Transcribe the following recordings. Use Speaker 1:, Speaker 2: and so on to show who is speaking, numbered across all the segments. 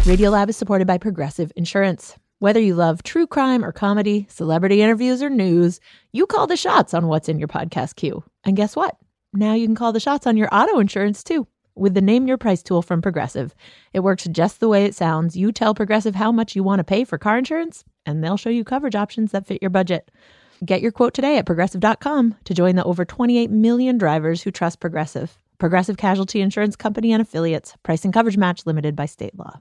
Speaker 1: Radiolab is supported by Progressive Insurance. Whether you love true crime or comedy, celebrity interviews or news, you call the shots on what's in your podcast queue. And guess what? Now you can call the shots on your auto insurance too with the Name Your Price tool from Progressive. It works just the way it sounds. You tell Progressive how much you want to pay for car insurance, and they'll show you coverage options that fit your budget. Get your quote today at Progressive.com to join the over 28 million drivers who trust Progressive. Progressive Casualty Insurance Company and Affiliates. Price and coverage match limited by state law.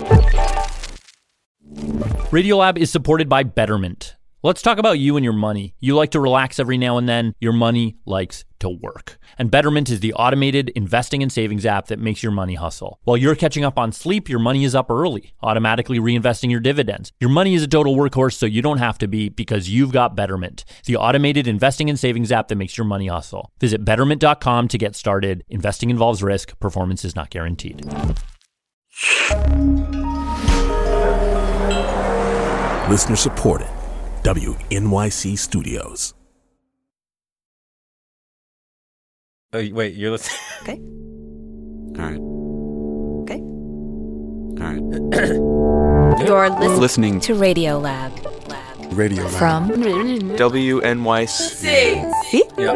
Speaker 2: Radiolab is supported by Betterment. Let's talk about you and your money. You like to relax every now and then. Your money likes to work. And Betterment is the automated investing and savings app that makes your money hustle. While you're catching up on sleep, your money is up early, automatically reinvesting your dividends. Your money is a total workhorse, so you don't have to be, because you've got Betterment, the automated investing and savings app that makes your money hustle. Visit Betterment.com to get started. Investing involves risk. Performance is not guaranteed.
Speaker 3: Listener supported. WNYC Studios.
Speaker 4: Oh, wait, you're listening?
Speaker 5: Okay.
Speaker 4: All right.
Speaker 5: Okay.
Speaker 4: All right.
Speaker 5: You're
Speaker 4: Listening
Speaker 5: to Radiolab.
Speaker 3: Radio Lab.
Speaker 5: From
Speaker 4: WNYC.
Speaker 5: See?
Speaker 4: Yeah.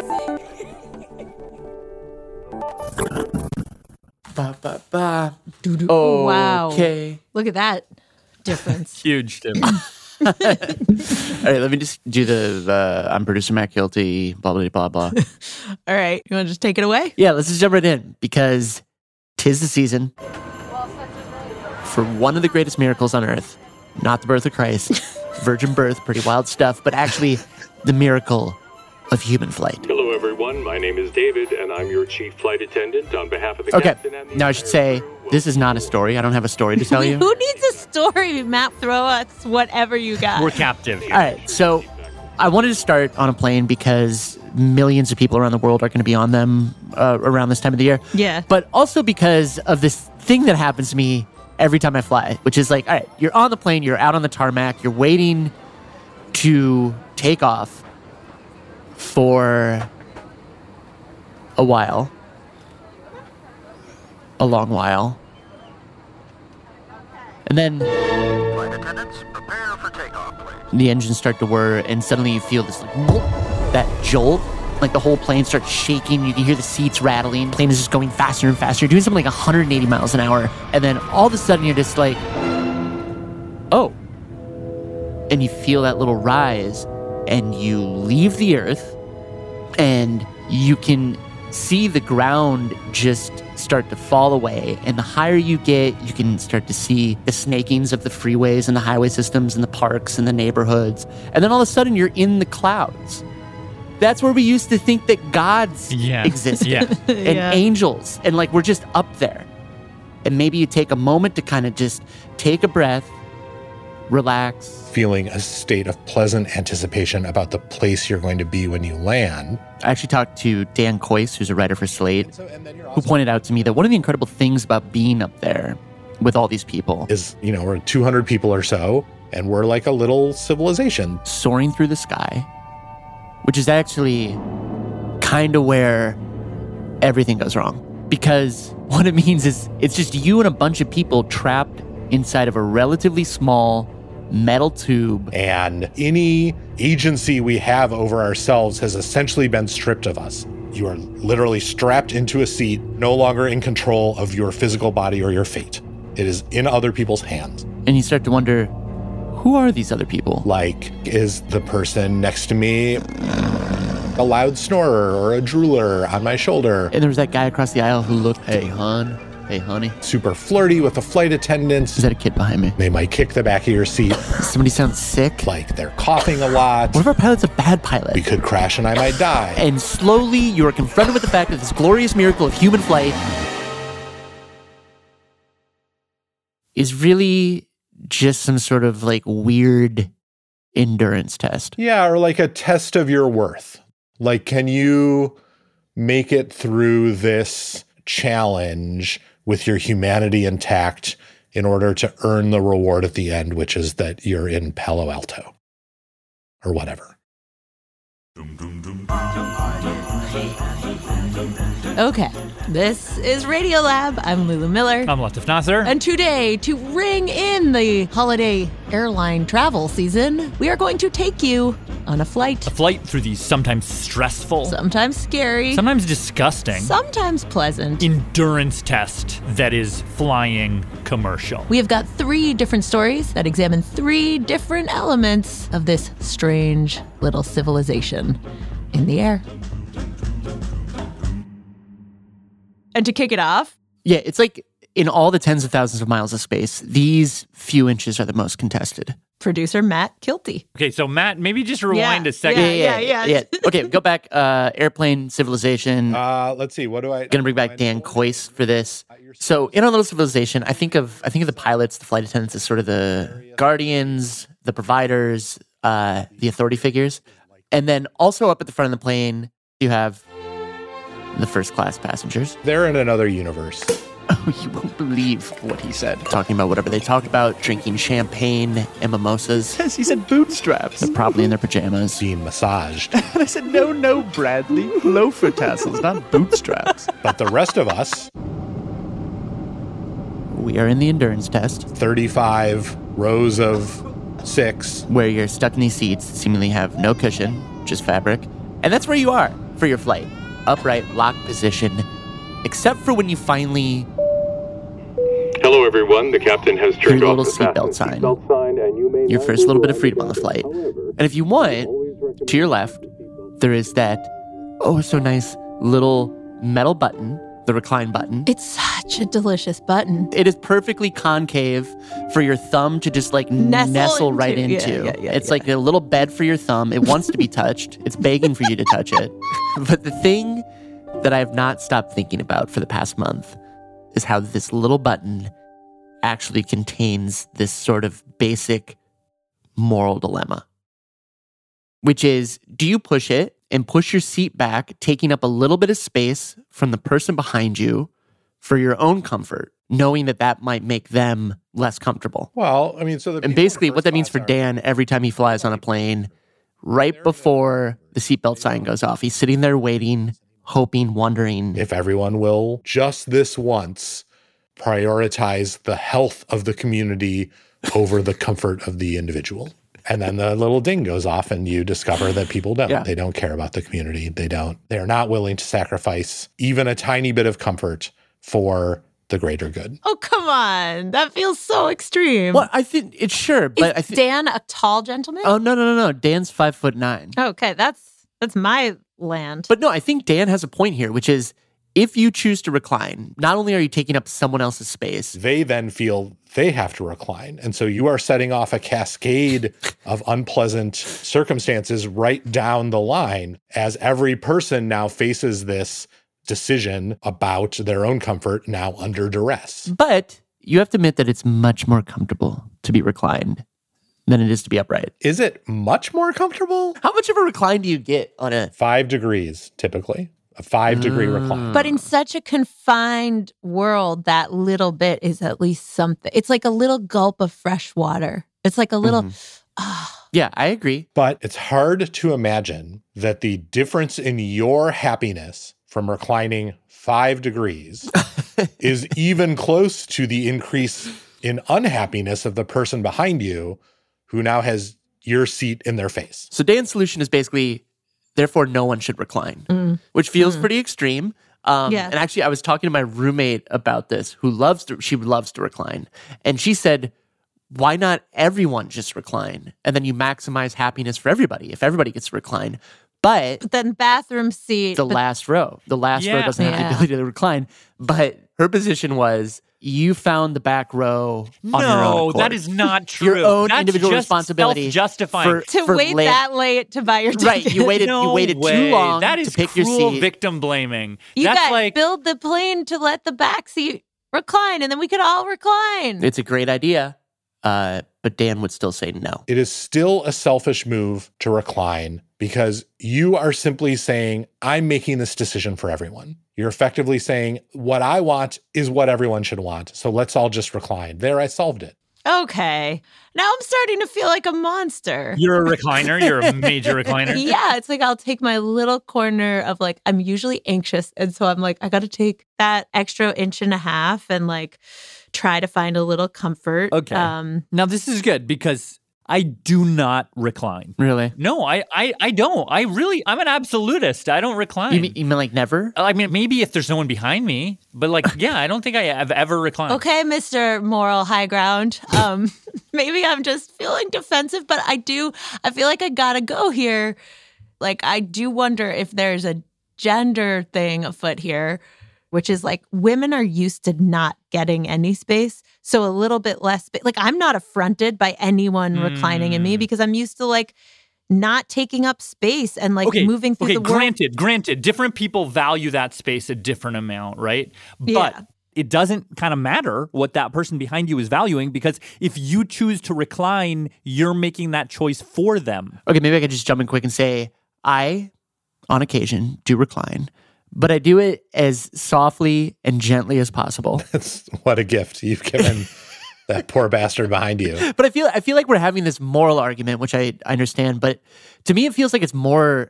Speaker 6: Ba, ba, ba.
Speaker 1: Oh, wow.
Speaker 6: Okay.
Speaker 1: Look at that difference.
Speaker 2: Huge difference.
Speaker 6: All right, let me just do the I'm producer Matt Kilty, blah, blah, blah, blah.
Speaker 1: All right. You want to just take it away?
Speaker 6: Yeah, let's just jump right in, because 'tis the season for one of the greatest miracles on earth. Not the birth of Christ, virgin birth, pretty wild stuff, but actually the miracle of human flight.
Speaker 7: Hello, everyone. My name is David, and I'm your chief flight attendant on behalf of the
Speaker 6: Okay,
Speaker 7: captain and the
Speaker 6: now I should say, this is not a story. I don't have a story to tell you.
Speaker 1: Who needs a story? Matt, throw us whatever you got.
Speaker 2: We're captive here.
Speaker 6: All right, so I wanted to start on a plane because millions of people around the world are going to be on them around this time of the year.
Speaker 1: Yeah.
Speaker 6: But also because of this thing that happens to me every time I fly, which is like, all right, you're on the plane, you're out on the tarmac, you're waiting to take off for a while, a long while, and then
Speaker 8: Flight attendants, prepare for takeoff, please.
Speaker 6: the engines start to whir, and suddenly you feel this like boop, that jolt, like the whole plane starts shaking. You can hear the seats rattling. The plane is just going faster and faster. You're doing something like 180 miles an hour, and then all of a sudden you're just like, oh, and you feel that little rise, and you leave the earth, and you can see the ground just start to fall away. And the higher you get, you can start to see the snakings of the freeways and the highway systems and the parks and the neighborhoods. And then all of a sudden you're in the clouds. That's where we used to think that gods existed and angels, and like we're just up there. And maybe you take a moment to kind of just take a breath, relax.
Speaker 9: Feeling a state of pleasant anticipation about the place you're going to be when you land.
Speaker 6: I actually talked to Dan Coyce, who's a writer for Slate, who pointed out to me that one of the incredible things about being up there with all these people
Speaker 9: is, you know, we're 200 people or so, and we're like a little civilization.
Speaker 6: Soaring through the sky, which is actually kind of where everything goes wrong. Because what it means is it's just you and a bunch of people trapped inside of a relatively small metal tube.
Speaker 9: And any agency we have over ourselves has essentially been stripped of us. You are literally strapped into a seat, no longer in control of your physical body or your fate. It is in other people's hands.
Speaker 6: And you start to wonder, who are these other people?
Speaker 9: Like, is the person next to me a loud snorer or a drooler on my shoulder?
Speaker 6: And there was that guy across the aisle who looked, hey, hon. Hey, honey.
Speaker 9: Super flirty with the flight attendants.
Speaker 6: Is that a kid behind me?
Speaker 9: They might kick the back of your seat.
Speaker 6: Somebody sounds sick.
Speaker 9: Like they're coughing a lot.
Speaker 6: What if our pilot's a bad pilot?
Speaker 9: We could crash and I might die.
Speaker 6: And slowly you are confronted with the fact that this glorious miracle of human flight is really just some sort of like weird endurance test.
Speaker 9: Yeah, or like a test of your worth. Like, can you make it through this challenge with your humanity intact in order to earn the reward at the end, which is that you're in Palo Alto or whatever.
Speaker 1: Okay, this is Radiolab. I'm Lulu Miller.
Speaker 2: I'm Latif Nasser.
Speaker 1: And today, to ring in the holiday airline travel season, we are going to take you on a flight.
Speaker 2: A flight through the sometimes stressful,
Speaker 1: Sometimes scary.
Speaker 2: sometimes disgusting,
Speaker 1: Sometimes pleasant.
Speaker 2: endurance test that is flying commercial.
Speaker 1: We have got 3 different stories that examine 3 different elements of this strange little civilization in the air. And to kick it off,
Speaker 6: Yeah, it's like in all the tens of thousands of miles of space, these few inches are the most contested.
Speaker 1: producer Matt Kilty.
Speaker 2: Okay, so Matt, maybe just rewind a second.
Speaker 1: Yeah.
Speaker 6: Okay, go back. Airplane Civilization.
Speaker 9: Let's see. What do I?
Speaker 6: Gonna bring back Dan Coyce for this. So in our little civilization, I think of the pilots, the flight attendants as sort of the guardians, the providers, the authority figures, and then also up at the front of the plane, you have the first class passengers.
Speaker 9: They're in another universe.
Speaker 6: Oh, you won't believe what he said. Talking about whatever they talked about, drinking champagne and mimosas.
Speaker 10: Yes, he said bootstraps.
Speaker 6: They're probably in their pajamas.
Speaker 9: Being massaged.
Speaker 10: And I said, no, Bradley. Loafer tassels, not bootstraps.
Speaker 9: But the rest of us,
Speaker 6: We are in the endurance test,
Speaker 9: 35 rows of 6.
Speaker 6: where you're stuck in these seats that seemingly have no cushion, just fabric. And that's where you are for your flight. Upright, locked position, except for when you finally
Speaker 7: Hello, everyone. The captain has
Speaker 6: hear
Speaker 7: turned
Speaker 6: the
Speaker 7: off
Speaker 6: little
Speaker 7: the
Speaker 6: seatbelt
Speaker 7: fasten
Speaker 6: sign.
Speaker 7: seatbelt sign, and you may
Speaker 6: Your
Speaker 7: not
Speaker 6: first little bit of
Speaker 7: utilize
Speaker 6: freedom on the
Speaker 7: it.
Speaker 6: flight.
Speaker 7: However,
Speaker 6: And if you want, to your left, there is that, oh, so nice little metal button, the recline button.
Speaker 1: It's such a delicious button.
Speaker 6: It is perfectly concave for your thumb to just like nestle right into. It's like a little bed for your thumb. It wants to be touched. It's begging for you to touch it. But the thing that I have not stopped thinking about for the past month is how this little button actually contains this sort of basic moral dilemma, which is, do you push it and push your seat back, taking up a little bit of space from the person behind you for your own comfort, knowing that that might make them less comfortable?
Speaker 9: Well, I mean, so the
Speaker 6: And basically what that means for Dan every time he flies on a plane, right before the seatbelt sign goes off, he's sitting there waiting, hoping, wondering
Speaker 9: if everyone will just this once prioritize the health of the community over the comfort of the individual. And then the little ding goes off and you discover that people don't.
Speaker 6: Yeah.
Speaker 9: They don't care about the community. They're not willing to sacrifice even a tiny bit of comfort for the greater good.
Speaker 1: Oh, come on. That feels so extreme.
Speaker 6: Well, I think it's sure, but I
Speaker 1: Is
Speaker 6: think
Speaker 1: Dan a tall gentleman?
Speaker 6: Oh no. Dan's 5'9".
Speaker 1: Okay, that's my land.
Speaker 6: But no, I think Dan has a point here, which is if you choose to recline, not only are you taking up someone else's space,
Speaker 9: They then feel they have to recline. And so you are setting off a cascade of unpleasant circumstances right down the line as every person now faces this decision about their own comfort now under duress.
Speaker 6: but you have to admit that it's much more comfortable to be reclined than it is to be upright.
Speaker 9: Is it much more comfortable?
Speaker 6: How much of a recline do you get on a
Speaker 9: 5 degrees, typically. A 5-degree recline.
Speaker 1: But in such a confined world, that little bit is at least something. It's like a little gulp of fresh water. It's like a little,
Speaker 6: Yeah, I agree.
Speaker 9: But it's hard to imagine that the difference in your happiness from reclining 5 degrees is even close to the increase in unhappiness of the person behind you who now has your seat in their face.
Speaker 6: So Dan's solution is basically, therefore no one should recline, which feels pretty extreme.
Speaker 1: Yeah.
Speaker 6: And actually, I was talking to my roommate about this, who loves to recline. And she said, why not everyone just recline? And then you maximize happiness for everybody if everybody gets to recline. But
Speaker 1: then bathroom seat.
Speaker 6: the last row doesn't have the
Speaker 1: Yeah.
Speaker 6: ability to recline. But her position was, you found the back row on your own
Speaker 2: No,
Speaker 6: accord.
Speaker 2: that is not true.
Speaker 6: Your own
Speaker 2: That's
Speaker 6: individual
Speaker 2: just
Speaker 6: responsibility
Speaker 2: self-justifying.
Speaker 1: to wait that late to buy your ticket.
Speaker 6: Right, you waited too long
Speaker 2: That is
Speaker 6: to pick your
Speaker 2: cruel
Speaker 6: seat.
Speaker 2: victim blaming.
Speaker 1: You
Speaker 2: That's
Speaker 1: guys
Speaker 2: like
Speaker 1: build the plane to let the back seat recline, and then we could all recline.
Speaker 6: It's a great idea, but Dan would still say no.
Speaker 9: It is still a selfish move to recline because you are simply saying, I'm making this decision for everyone. You're effectively saying, what I want is what everyone should want. So let's all just recline. There, I solved it.
Speaker 1: Okay. Now I'm starting to feel like a monster.
Speaker 2: You're a recliner. You're a major recliner.
Speaker 1: Yeah, it's like I'll take my little corner of like, I'm usually anxious. And so I'm like, I got to take that extra 1.5 inches and like try to find a little comfort.
Speaker 2: Okay. Now this is good because I do not recline.
Speaker 6: Really?
Speaker 2: No, I don't. I'm an absolutist. I don't recline.
Speaker 6: You mean like never?
Speaker 2: I mean, maybe if there's no one behind me, but like, yeah, I don't think I have ever reclined.
Speaker 1: Okay, Mr. Moral High Ground. Maybe I'm just feeling defensive, but I feel like I gotta go here. Like, I do wonder if there's a gender thing afoot here, which is like women are used to not getting any space. So a little bit less space. Like, I'm not affronted by anyone reclining in me because I'm used to like not taking up space and like moving through the world.
Speaker 2: Granted, different people value that space a different amount, right? But it doesn't kind of matter what that person behind you is valuing because if you choose to recline, you're making that choice for them.
Speaker 6: Okay, maybe I could just jump in quick and say, I, on occasion, do recline. But I do it as softly and gently as possible.
Speaker 9: That's what a gift you've given that poor bastard behind you.
Speaker 6: But I feel like we're having this moral argument, which I understand. But to me, it feels like it's more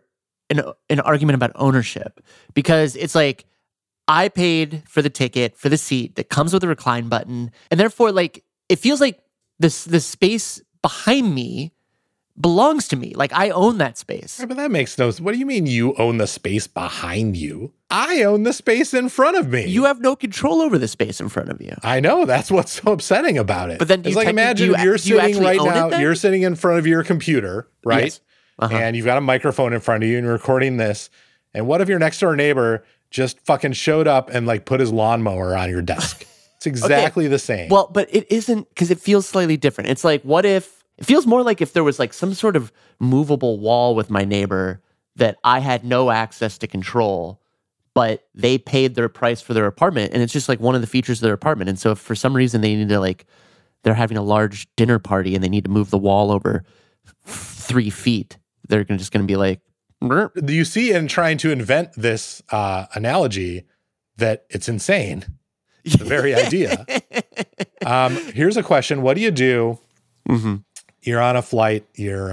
Speaker 6: an argument about ownership because it's like I paid for the ticket for the seat that comes with a recline button, and therefore, like it feels like the space behind me belongs to me. Like I own that space.
Speaker 9: Yeah, but that makes no sense. What do you mean you own the space behind you? I own the space in front of me.
Speaker 6: You have no control over the space in front of you.
Speaker 9: I know. That's what's so upsetting about it.
Speaker 6: But then
Speaker 9: it's like imagine you're sitting right now, you're sitting in front of your computer, right?
Speaker 6: Yes. Uh-huh.
Speaker 9: And you've got a microphone in front of you and you're recording this. And what if your next door neighbor just fucking showed up and like put his lawnmower on your desk? It's exactly the same.
Speaker 6: Well, but it isn't because it feels slightly different. It's like, what if it feels more like if there was like some sort of movable wall with my neighbor that I had no access to control, but they paid their price for their apartment. And it's just like one of the features of their apartment. And so if for some reason they need to like, they're having a large dinner party and they need to move the wall over 3 feet, they're just going to be like, Burp.
Speaker 9: Do you see in trying to invent this analogy that it's insane? The very idea. Here's a question. What do you do?
Speaker 6: Mm-hmm.
Speaker 9: You're on a flight. You're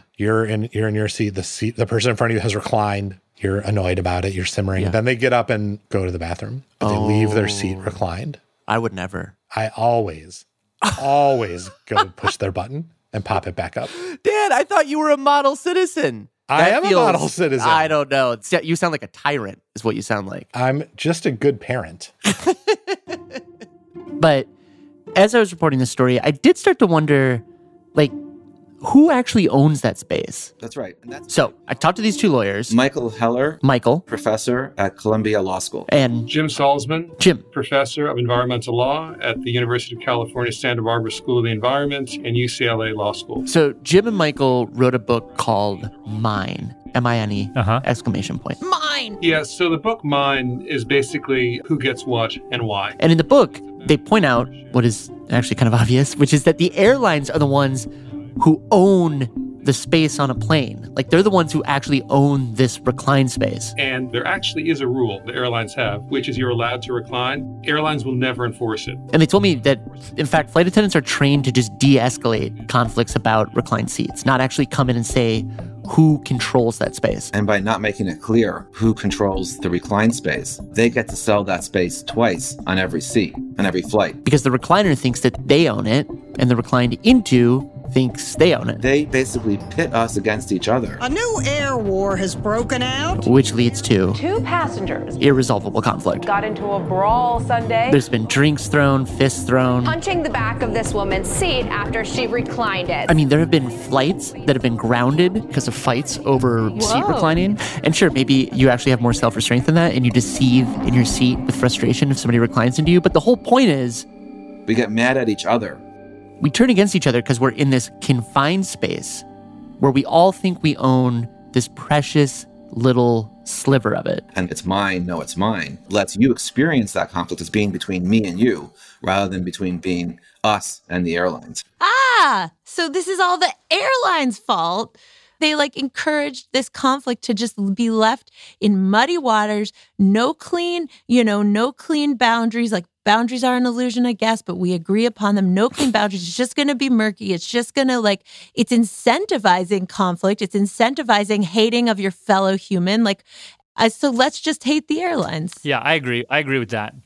Speaker 9: in your seat. The person in front of you has reclined. You're annoyed about it. You're simmering.
Speaker 6: Yeah.
Speaker 9: Then they get up and go to the bathroom. But they leave their seat reclined.
Speaker 6: I would never.
Speaker 9: I always go push their button and pop it back up.
Speaker 6: Dad, I thought you were a model citizen.
Speaker 9: I am a model citizen.
Speaker 6: I don't know. You sound like a tyrant is what you sound like.
Speaker 9: I'm just a good parent.
Speaker 6: But as I was reporting this story, I did start to wonder, like, who actually owns that space?
Speaker 11: That's right.
Speaker 6: So I talked to these two lawyers.
Speaker 11: Michael Heller, professor at Columbia Law School.
Speaker 6: And
Speaker 12: Jim Salzman,
Speaker 6: Jim,
Speaker 12: professor of environmental law at the University of California Santa Barbara School of the Environment and UCLA Law School.
Speaker 6: So Jim and Michael wrote a book called Mine, M-I-N-E, exclamation point.
Speaker 1: Mine!
Speaker 12: Yeah, so the book Mine is basically who gets what and why.
Speaker 6: And in the book, they point out what is actually kind of obvious, which is that the airlines are the ones who own the space on a plane. Like, they're the ones who actually own this recline space.
Speaker 12: And there actually is a rule the airlines have, which is you're allowed to recline. Airlines will never enforce it.
Speaker 6: And they told me that, in fact, flight attendants are trained to just de-escalate conflicts about reclined seats, not actually come in and say who controls that space.
Speaker 11: And by not making it clear who controls the recline space, they get to sell that space twice on every seat, on every flight.
Speaker 6: Because the recliner thinks that they own it, and the reclined into thinks they own it.
Speaker 11: They basically pit us against each other.
Speaker 13: A new air war has broken out.
Speaker 6: Which leads to
Speaker 14: 2 passengers
Speaker 6: irresolvable conflict.
Speaker 14: Got into a brawl Sunday.
Speaker 6: There's been drinks thrown, fists thrown.
Speaker 14: Punching the back of this woman's seat after she reclined it.
Speaker 6: I mean, there have been flights that have been grounded because of fights over seat reclining. And sure, maybe you actually have more self-restraint than that and you just seethe in your seat with frustration if somebody reclines into you. But the whole point is,
Speaker 11: we get mad at each other.
Speaker 6: We turn against each other because we're in this confined space where we all think we own this precious little sliver of it.
Speaker 11: And it's mine, no, it's mine. Lets you experience that conflict as being between me and you, rather than between being us and the airlines.
Speaker 1: So this is all the airlines' fault. They encouraged this conflict to just be left in muddy waters, no clean boundaries, boundaries are an illusion, I guess, but we agree upon them. No clean boundaries. It's just going to be murky. It's just going to it's incentivizing conflict. It's incentivizing hating of your fellow human. So let's just hate the airlines.
Speaker 2: Yeah, I agree. I agree with that.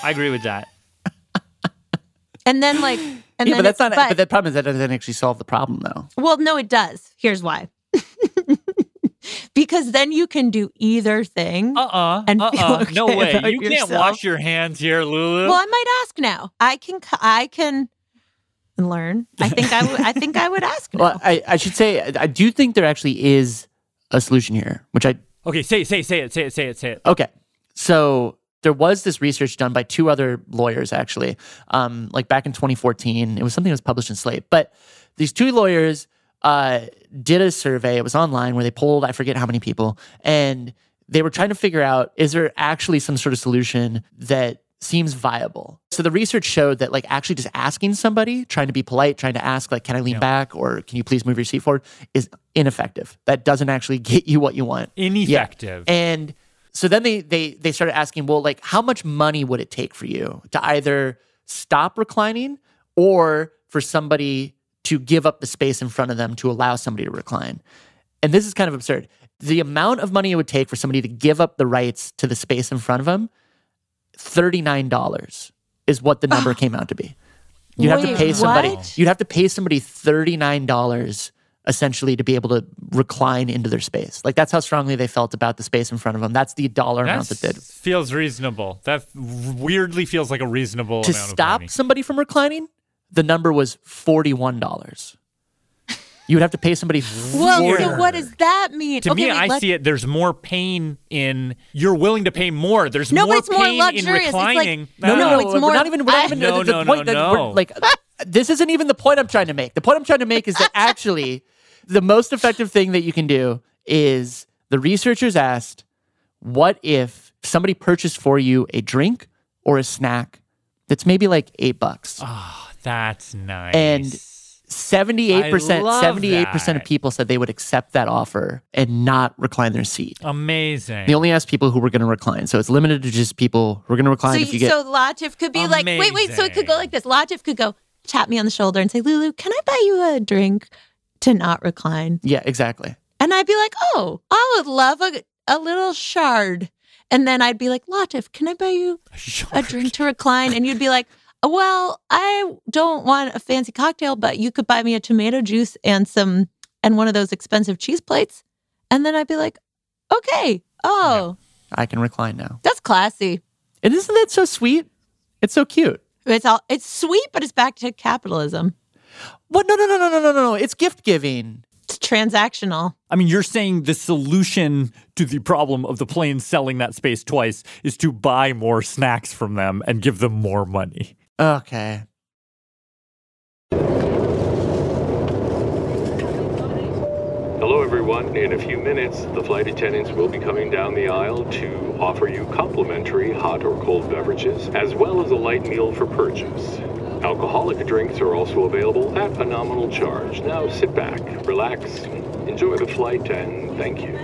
Speaker 1: And then
Speaker 6: but that's not. But the problem is that doesn't actually solve the problem, though.
Speaker 1: Well, no, it does. Here's why. Because then you can do either thing. And feel okay
Speaker 2: no way.
Speaker 1: about
Speaker 2: You can't
Speaker 1: yourself.
Speaker 2: wash your hands here, Lulu.
Speaker 1: Well, I might ask now. I can learn. I think I would ask now.
Speaker 6: Well, I should say I do think there actually is a solution here, which I.
Speaker 2: Okay, say it.
Speaker 6: Okay, so there was this research done by two other lawyers, actually, back in 2014. It was something that was published in Slate. But these two lawyers did a survey. It was online where they polled, I forget how many people, and they were trying to figure out, is there actually some sort of solution that seems viable? So the research showed that actually just asking somebody, trying to be polite, trying to ask can I lean back or can you please move your seat forward is ineffective. That doesn't actually get you what you want.
Speaker 2: Ineffective.
Speaker 6: Yeah. And so then they started asking, well, how much money would it take for you to either stop reclining or for somebody to give up the space in front of them to allow somebody to recline? And this is kind of absurd. The amount of money it would take for somebody to give up the rights to the space in front of them, $39 is what the number came out to be. You'd have to pay somebody.
Speaker 1: What?
Speaker 6: You'd have to pay somebody $39 essentially to be able to recline into their space. That's how strongly they felt about the space in front of them. That's the dollar amount that did.
Speaker 2: Feels reasonable. That weirdly feels like a reasonable
Speaker 6: To
Speaker 2: amount of
Speaker 6: stop
Speaker 2: money.
Speaker 6: somebody from reclining, the number was $41. You would have to pay somebody.
Speaker 1: Well, so what does that mean?
Speaker 2: To me, I see it. There's more pain in. You're willing to pay more. There's
Speaker 1: No, but
Speaker 2: more
Speaker 1: it's more
Speaker 2: pain in
Speaker 1: luxurious. It's
Speaker 2: reclining.
Speaker 1: No, it's more.
Speaker 6: We're not even.
Speaker 2: No.
Speaker 6: This isn't even the point I'm trying to make. The point I'm trying to make is that actually, the most effective thing that you can do is the researchers asked, what if somebody purchased for you a drink or a snack that's maybe $8?
Speaker 2: Oh, that's nice.
Speaker 6: And 78% of people said they would accept that offer and not recline their seat.
Speaker 2: Amazing.
Speaker 6: They only asked people who were going to recline. So it's limited to just people who are going to recline.
Speaker 1: So Latif could be wait. So it could go like this. Latif could go tap me on the shoulder and say, Lulu, can I buy you a drink to not recline?
Speaker 6: Yeah, exactly.
Speaker 1: And I'd be like, oh, I would love a little shard. And then I'd be like, Latif, can I buy you a drink to recline? And you'd be like, well, I don't want a fancy cocktail, but you could buy me a tomato juice and one of those expensive cheese plates. And then I'd be like, okay,
Speaker 6: I can recline now.
Speaker 1: That's classy.
Speaker 6: And isn't that so sweet? It's so cute.
Speaker 1: It's sweet, but it's back to capitalism.
Speaker 6: What? No. It's gift giving.
Speaker 1: It's transactional.
Speaker 2: I mean, you're saying the solution to the problem of the planes selling that space twice is to buy more snacks from them and give them more money.
Speaker 6: Okay.
Speaker 7: Hello, everyone. In a few minutes, the flight attendants will be coming down the aisle to offer you complimentary hot or cold beverages, as well as a light meal for purchase. Alcoholic drinks are also available at a nominal charge. Now sit back, relax, enjoy the flight, and thank you.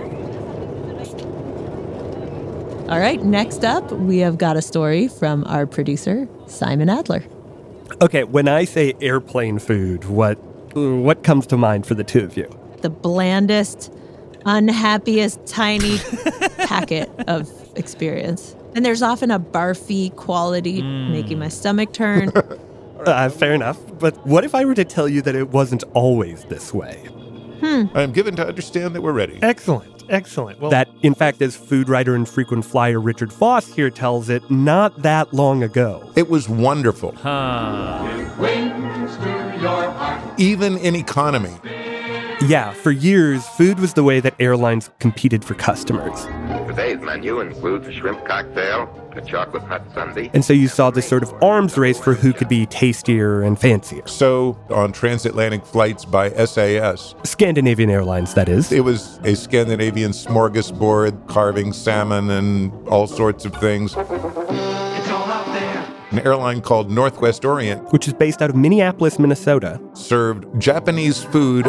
Speaker 1: All right, next up, we have got a story from our producer, Simon Adler.
Speaker 15: Okay, when I say airplane food, what comes to mind for the two of you?
Speaker 1: The blandest, unhappiest, tiny packet of experience. And there's often a barfy quality making my stomach turn.
Speaker 15: Fair enough. But what if I were to tell you that it wasn't always this way?
Speaker 16: I am given to understand that we're ready.
Speaker 15: Excellent. Well, that, in fact, as food writer and frequent flyer Richard Foss here tells it, not that long ago.
Speaker 16: It was wonderful. Even in economy.
Speaker 15: Yeah, for years, food was the way that airlines competed for customers.
Speaker 8: Today's menu includes a shrimp cocktail, a chocolate hot sundae.
Speaker 15: And so you saw this sort of arms race for who could be tastier and fancier.
Speaker 16: So, on transatlantic flights by SAS...
Speaker 15: Scandinavian Airlines, that is.
Speaker 16: It was a Scandinavian smorgasbord, carving salmon and all sorts of things. An airline called Northwest Orient,
Speaker 15: which is based out of Minneapolis, Minnesota,
Speaker 16: served Japanese food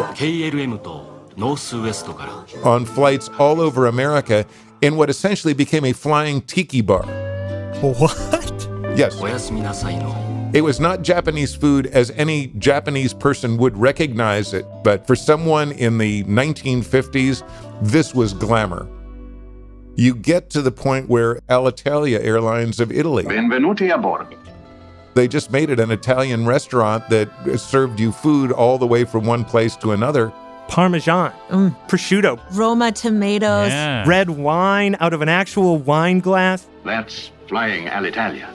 Speaker 16: on flights all over America in what essentially became a flying tiki bar.
Speaker 15: What?
Speaker 16: Yes. It was not Japanese food as any Japanese person would recognize it, but for someone in the 1950s, this was glamour. You get to the point where Alitalia Airlines of Italy,
Speaker 17: Benvenuti a bordo.
Speaker 16: They just made it an Italian restaurant that served you food all the way from one place to another.
Speaker 15: Parmesan, prosciutto,
Speaker 1: Roma tomatoes,
Speaker 15: red wine out of an actual wine glass.
Speaker 17: That's flying Alitalia.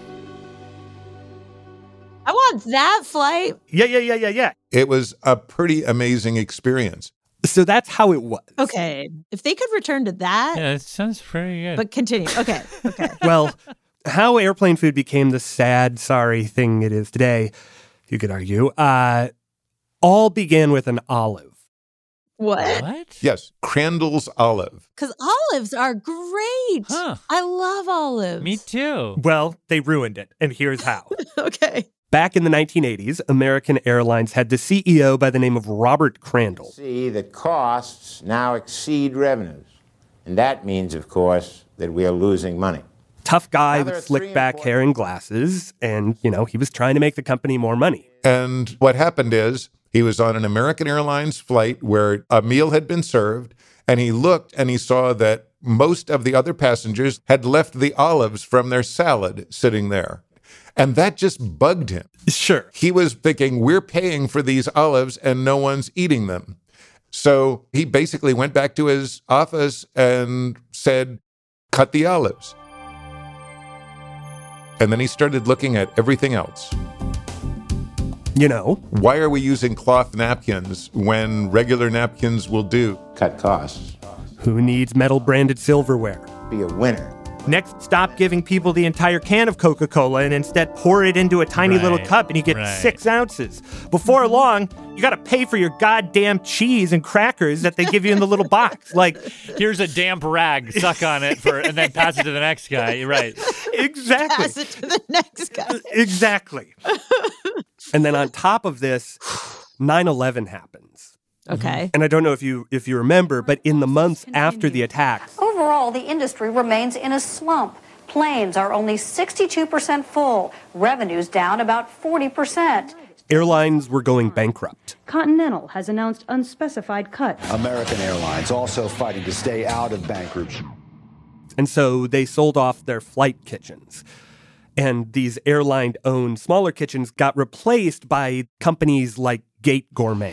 Speaker 1: I want that flight.
Speaker 15: Yeah.
Speaker 16: It was a pretty amazing experience.
Speaker 15: So that's how it was.
Speaker 1: Okay. If they could return to that.
Speaker 2: Yeah, it sounds pretty good.
Speaker 1: But continue. Okay.
Speaker 15: Well, how airplane food became the sad, sorry thing it is today, you could argue, all began with an olive.
Speaker 1: What?
Speaker 16: Yes, Crandall's olive.
Speaker 1: Because olives are great.
Speaker 2: Huh.
Speaker 1: I love olives.
Speaker 2: Me too.
Speaker 15: Well, they ruined it, and here's how.
Speaker 1: Okay.
Speaker 15: Back in the 1980s, American Airlines had the CEO by the name of Robert Crandall.
Speaker 18: See that costs now exceed revenues. And that means, of course, that we are losing money.
Speaker 15: Tough guy with slick back hair and glasses, and, he was trying to make the company more money.
Speaker 16: And what happened is he was on an American Airlines flight where a meal had been served, and he looked and he saw that most of the other passengers had left the olives from their salad sitting there. And that just bugged him.
Speaker 15: Sure.
Speaker 16: He was thinking, we're paying for these olives and no one's eating them. So he basically went back to his office and said, cut the olives. And then he started looking at everything else. Why are we using cloth napkins when regular napkins will do?
Speaker 18: Cut costs.
Speaker 15: Who needs metal-branded silverware?
Speaker 18: Be a winner.
Speaker 15: Next, stop giving people the entire can of Coca-Cola and instead pour it into a tiny little cup and you get 6 ounces. Before long, you got to pay for your goddamn cheese and crackers that they give you in the little box. Like,
Speaker 2: here's a damp rag, suck on it and then pass it to the next guy. You're right.
Speaker 15: Exactly.
Speaker 1: Pass it to the next guy.
Speaker 15: Exactly. And then on top of this, 9/11 happens.
Speaker 1: Okay.
Speaker 15: And I don't know if you remember, but in the months after the attacks,
Speaker 19: overall, the industry remains in a slump. Planes are only 62% full. Revenues down about 40%.
Speaker 15: airlines were going bankrupt.
Speaker 20: Continental has announced unspecified cuts.
Speaker 21: American Airlines also fighting to stay out of bankruptcy.
Speaker 15: And so they sold off their flight kitchens. And these airline-owned smaller kitchens got replaced by companies like Gate Gourmet.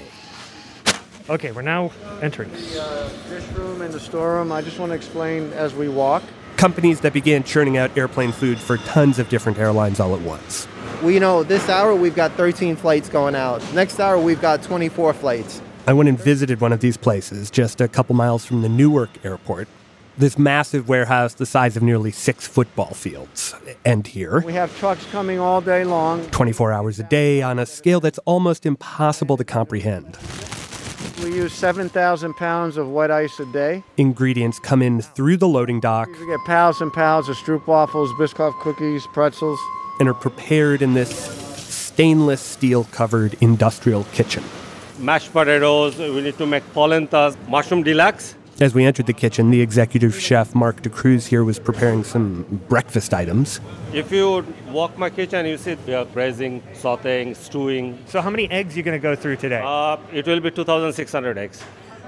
Speaker 22: Okay, we're now entering.
Speaker 23: The dish room and the storeroom, I just want to explain as we walk.
Speaker 15: Companies that began churning out airplane food for tons of different airlines all at once.
Speaker 23: We know this hour we've got 13 flights going out. Next hour we've got 24 flights.
Speaker 15: I went and visited one of these places just a couple miles from the Newark airport. This massive warehouse the size of nearly 6 football fields. And here,
Speaker 23: we have trucks coming all day long.
Speaker 15: 24 hours a day on a scale that's almost impossible to comprehend.
Speaker 23: We use 7,000 pounds of wet ice a day.
Speaker 15: Ingredients come in through the loading dock.
Speaker 23: We get pounds and pounds of stroopwafels, Biscoff cookies, pretzels.
Speaker 15: And are prepared in this stainless steel-covered industrial kitchen.
Speaker 24: Mashed potatoes, we need to make polentas, mushroom deluxe.
Speaker 15: As we entered the kitchen, the executive chef, Mark DeCruz, here was preparing some breakfast items.
Speaker 24: If you walk my kitchen, you see we are braising, sauteing, stewing.
Speaker 22: So how many eggs are you going to go through today?
Speaker 24: It will be 2,600 eggs.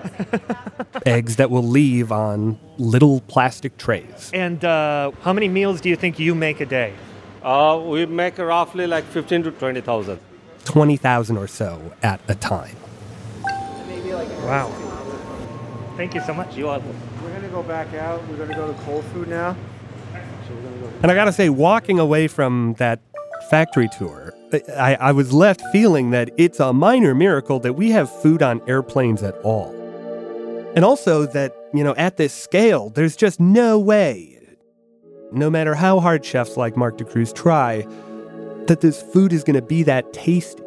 Speaker 15: Eggs that will leave on little plastic trays.
Speaker 22: And how many meals do you think you make a day?
Speaker 24: We make roughly like 15 to 20,000.
Speaker 15: 20,000 or so at a time.
Speaker 22: Wow. Thank you so much.
Speaker 24: You're welcome.
Speaker 23: We're going to go back out. We're going to go to cold food now. So we're going to go.
Speaker 15: And I got to say, walking away from that factory tour, I was left feeling that it's a minor miracle that we have food on airplanes at all. And also that, at this scale, there's just no way, no matter how hard chefs like Mark DeCruz try, that this food is going to be that tasty.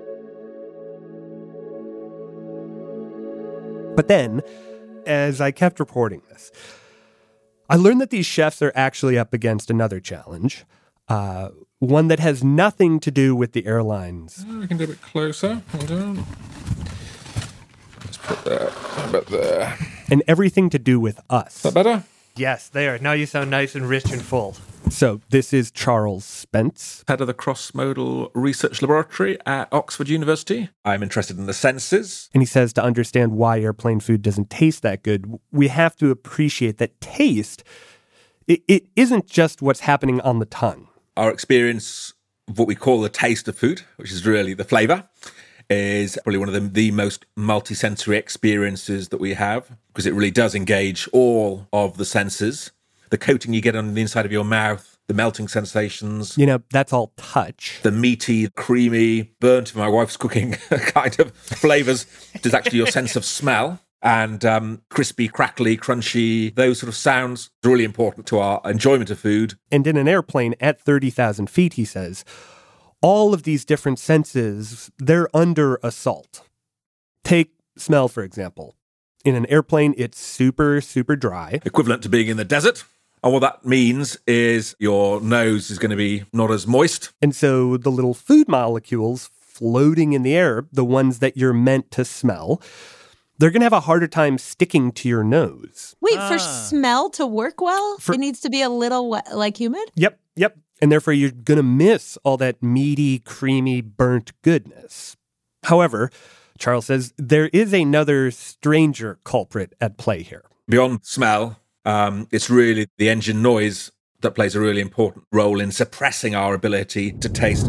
Speaker 15: But then, as I kept reporting this, I learned that these chefs are actually up against another challenge, one that has nothing to do with the airlines.
Speaker 25: We can do a bit closer. Hold on. Let's put that about there.
Speaker 15: And everything to do with us.
Speaker 25: Is that better?
Speaker 15: Yes, there. Now you sound nice and rich and full. So this is Charles Spence,
Speaker 3: head of the Cross-Modal Research Laboratory at Oxford University. I'm interested in the senses.
Speaker 15: And he says to understand why airplane food doesn't taste that good, we have to appreciate that taste, it isn't just what's happening on the tongue.
Speaker 3: Our experience of what we call the taste of food, which is really the flavor, is probably one of the most multisensory experiences that we have, because it really does engage all of the senses. The coating you get on the inside of your mouth, the melting sensations.
Speaker 15: You know, that's all touch.
Speaker 3: The meaty, creamy, burnt of my wife's cooking kind of flavors is actually your sense of smell. And crispy, crackly, crunchy, those sort of sounds are really important to our enjoyment of food.
Speaker 15: And in an airplane at 30,000 feet, he says, all of these different senses, they're under assault. Take smell, for example. In an airplane, it's super, super dry.
Speaker 3: Equivalent to being in the desert. And what that means is your nose is going to be not as moist.
Speaker 15: And so the little food molecules floating in the air, the ones that you're meant to smell, they're going to have a harder time sticking to your nose.
Speaker 1: Wait, for smell to work well, it needs to be a little like humid?
Speaker 15: Yep. And therefore, you're going to miss all that meaty, creamy, burnt goodness. However, Charles says there is another stranger culprit at play here.
Speaker 3: Beyond smell, it's really the engine noise that plays a really important role in suppressing our ability to taste.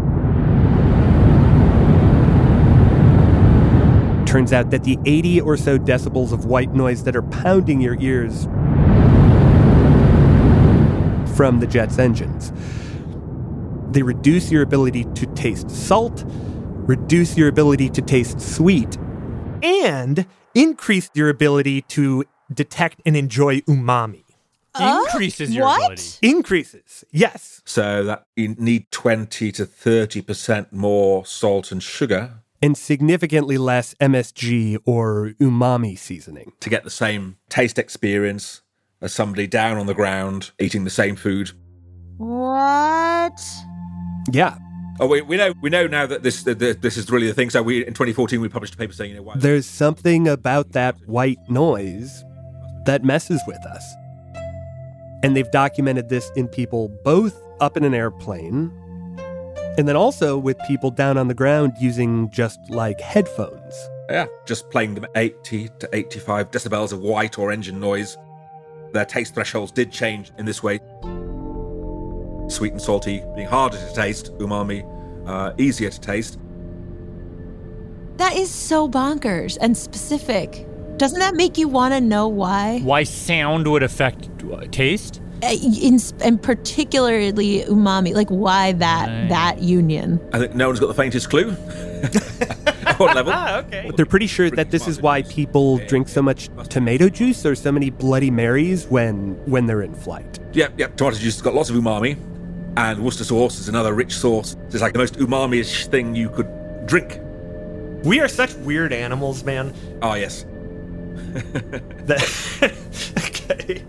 Speaker 15: Turns out that the 80 or so decibels of white noise that are pounding your ears from the jet's engines, they reduce your ability to taste salt, reduce your ability to taste sweet, and increase your ability to detect and enjoy umami.
Speaker 2: Increases your ability.
Speaker 15: Increases, yes.
Speaker 3: So that you need 20 to 30% more salt and sugar.
Speaker 15: And significantly less MSG or umami seasoning.
Speaker 3: To get the same taste experience as somebody down on the ground eating the same food.
Speaker 1: What?
Speaker 15: Yeah.
Speaker 3: Oh, we know now that this is really the thing. So in 2014 we published a paper saying, why
Speaker 15: there's something about that white noise that messes with us. And they've documented this in people both up in an airplane and then also with people down on the ground using just like headphones.
Speaker 3: Yeah, just playing them 80 to 85 decibels of white or engine noise. Their taste thresholds did change in this way. Sweet and salty being harder to taste, umami easier to taste.
Speaker 1: That is so bonkers and specific. Doesn't that make you want to know why?
Speaker 2: Why sound would affect taste?
Speaker 1: And particularly umami, like why that union?
Speaker 3: I think no one's got the faintest clue. At what level?
Speaker 2: Okay.
Speaker 15: But they're pretty sure that this is why people drink so much tomato juice or so many Bloody Marys when they're in flight.
Speaker 3: Yep. Tomato juice has got lots of umami, and Worcester sauce is another rich sauce. It's like the most umami-ish thing you could drink.
Speaker 15: We are such weird animals, man.
Speaker 3: Oh, yes.
Speaker 15: Okay.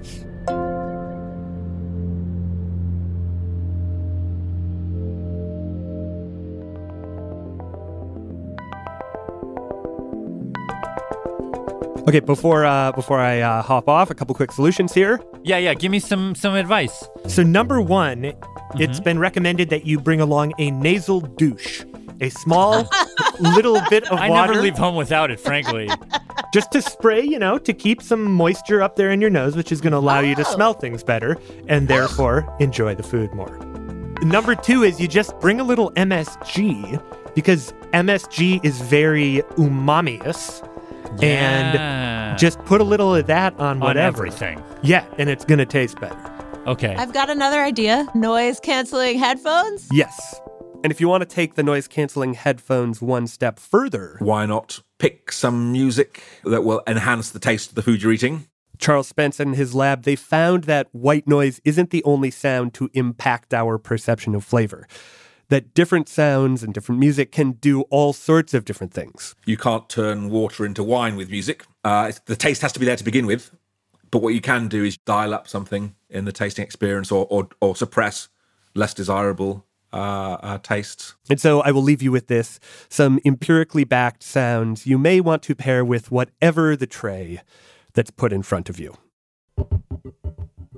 Speaker 15: Okay, before I hop off, a couple quick solutions here.
Speaker 2: Yeah, give me some advice.
Speaker 15: So number one, it's been recommended that you bring along a nasal douche, a small little bit of water.
Speaker 2: I never leave home without it, frankly.
Speaker 15: Just to spray, to keep some moisture up there in your nose, which is going to allow you to smell things better and therefore enjoy the food more. Number two is you just bring a little MSG because MSG is very umami-ous.
Speaker 2: Yeah.
Speaker 15: And just put a little of that on whatever.
Speaker 2: On everything.
Speaker 15: Yeah, and it's going to taste better.
Speaker 2: Okay.
Speaker 1: I've got another idea. Noise-canceling headphones?
Speaker 15: Yes. And if you want to take the noise-canceling headphones one step further...
Speaker 3: Why not pick some music that will enhance the taste of the food you're eating?
Speaker 15: Charles Spence and his lab, they found that white noise isn't the only sound to impact our perception of flavor. That different sounds and different music can do all sorts of different things.
Speaker 3: You can't turn water into wine with music. The taste has to be there to begin with. But what you can do is dial up something in the tasting experience or suppress less desirable tastes.
Speaker 15: And so I will leave you with this. Some empirically backed sounds you may want to pair with whatever the tray that's put in front of you.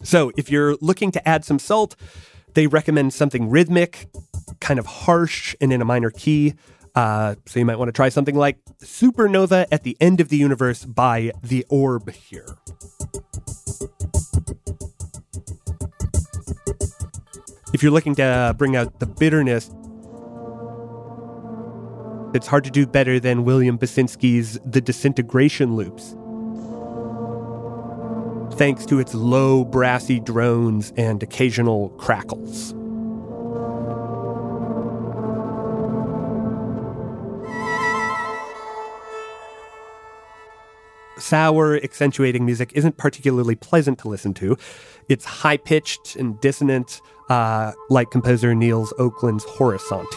Speaker 15: So if you're looking to add some salt, they recommend something rhythmic, kind of harsh, and in a minor key. So you might want to try something like Supernova at the End of the Universe by The Orb here. If you're looking to bring out the bitterness, it's hard to do better than William Basinski's The Disintegration Loops, thanks to its low, brassy drones and occasional crackles. Sour, accentuating music isn't particularly pleasant to listen to. It's high-pitched and dissonant, like composer Niels Oakland's Horisont.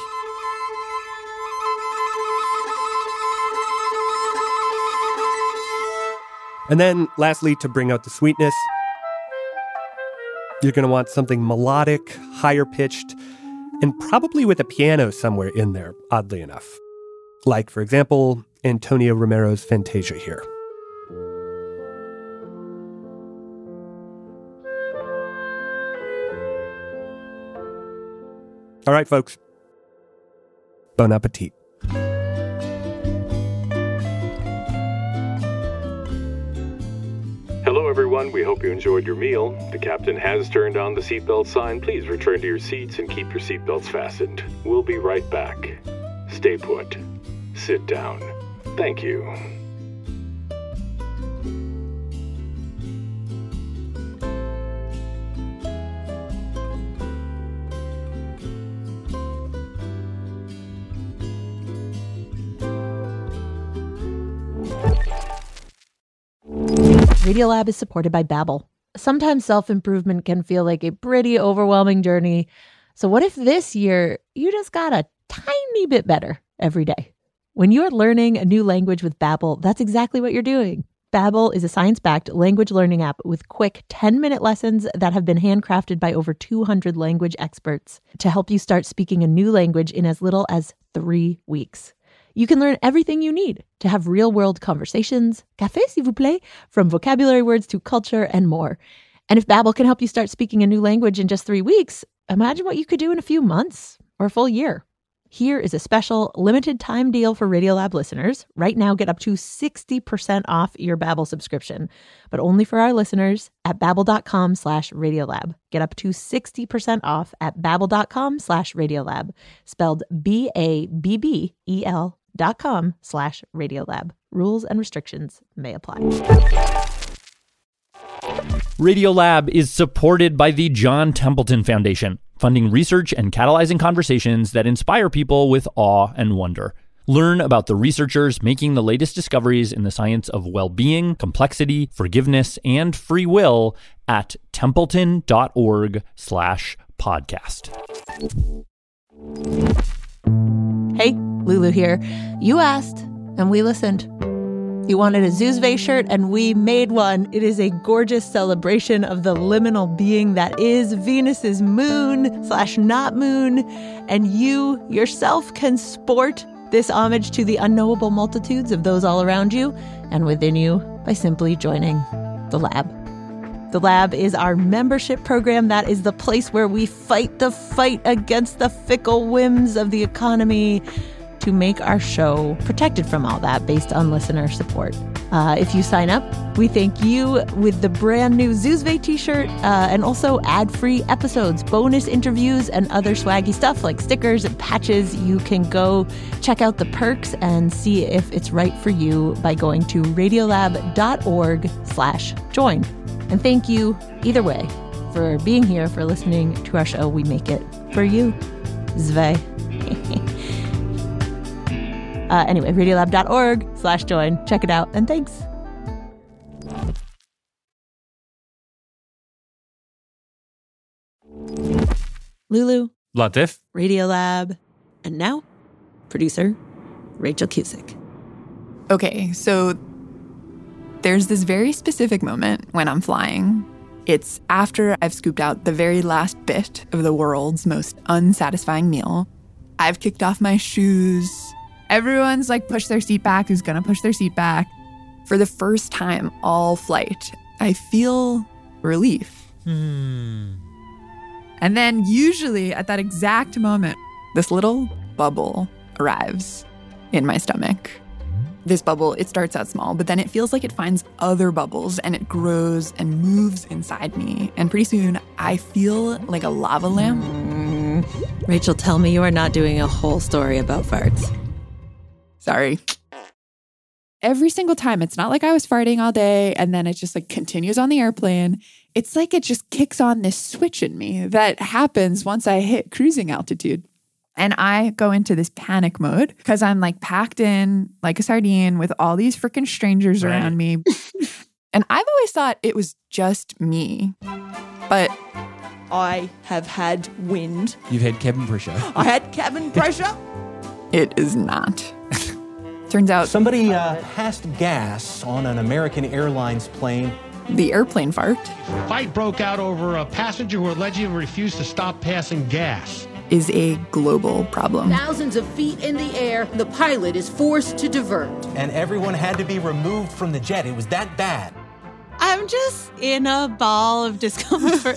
Speaker 15: And then, lastly, to bring out the sweetness, you're going to want something melodic, higher-pitched, and probably with a piano somewhere in there, oddly enough. Like, for example, Antonio Romero's Fantasia here. All right, folks. Bon appetit.
Speaker 7: Hello, everyone. We hope you enjoyed your meal. The captain has turned on the seatbelt sign. Please return to your seats and keep your seatbelts fastened. We'll be right back. Stay put. Sit down. Thank you.
Speaker 1: Radiolab is supported by Babbel. Sometimes self-improvement can feel like a pretty overwhelming journey. So what if this year you just got a tiny bit better every day? When you're learning a new language with Babbel, that's exactly what you're doing. Babbel is a science-backed language learning app with quick 10-minute lessons that have been handcrafted by over 200 language experts to help you start speaking a new language in as little as 3 weeks. You can learn everything you need to have real-world conversations, café s'il vous plaît, from vocabulary words to culture and more. And if Babbel can help you start speaking a new language in just 3 weeks, imagine what you could do in a few months or a full year. Here is a special limited time deal for Radiolab listeners. Right now, get up to 60% off your Babbel subscription, but only for our listeners at babbel.com/Radiolab. Get up to 60% off at babbel.com/Radiolab, spelled BABBEL.com/Radiolab. Rules and restrictions may apply.
Speaker 2: Radiolab is supported by the John Templeton Foundation, funding research and catalyzing conversations that inspire people with awe and wonder. Learn about the researchers making the latest discoveries in the science of well-being, complexity, forgiveness, and free will at templeton.org/podcast.
Speaker 1: Hey, Lulu here. You asked, and we listened. You wanted a Zoozve shirt, and we made one. It is a gorgeous celebration of the liminal being that is Venus's moon/not moon, and you yourself can sport this homage to the unknowable multitudes of those all around you and within you by simply joining the lab. The Lab is our membership program. That is the place where we fight the fight against the fickle whims of the economy to make our show protected from all that based on listener support. If you sign up, we thank you with the brand new Zoozve t-shirt and also ad-free episodes, bonus interviews, and other swaggy stuff like stickers and patches. You can go check out the perks and see if it's right for you by going to radiolab.org/join. And thank you, either way, for being here, for listening to our show. We make it for you. Zve. Anyway, radiolab.org/join. Check it out, and thanks. Lulu.
Speaker 2: Latif.
Speaker 1: Radiolab. And now, producer Rachel Cusick.
Speaker 4: Okay, so there's this very specific moment when I'm flying. It's after I've scooped out the very last bit of the world's most unsatisfying meal. I've kicked off my shoes. Everyone's like, push their seat back. Who's gonna push their seat back? For the first time all flight, I feel relief. And then usually at that exact moment, this little bubble arrives in my stomach. This bubble, it starts out small, but then it feels like it finds other bubbles and it grows and moves inside me. And pretty soon, I feel like a lava lamp.
Speaker 1: Rachel, tell me you are not doing a whole story about farts.
Speaker 4: Sorry. Every single time, it's not like I was farting all day and then it just like continues on the airplane. It's like it just kicks on this switch in me that happens once I hit cruising altitude. And I go into this panic mode because I'm like packed in like a sardine with all these freaking strangers around me. And I've always thought it was just me. But
Speaker 5: I have had wind.
Speaker 9: You've had cabin pressure.
Speaker 5: I had cabin pressure.
Speaker 4: It is not. Turns out
Speaker 10: somebody passed gas on an American Airlines plane.
Speaker 4: The airplane fart.
Speaker 12: Fight broke out over a passenger who allegedly refused to stop passing gas.
Speaker 4: Is a global problem.
Speaker 5: Thousands of feet in the air, the pilot is forced to divert.
Speaker 10: And everyone had to be removed from the jet. It was that bad.
Speaker 1: I'm just in a ball of discomfort.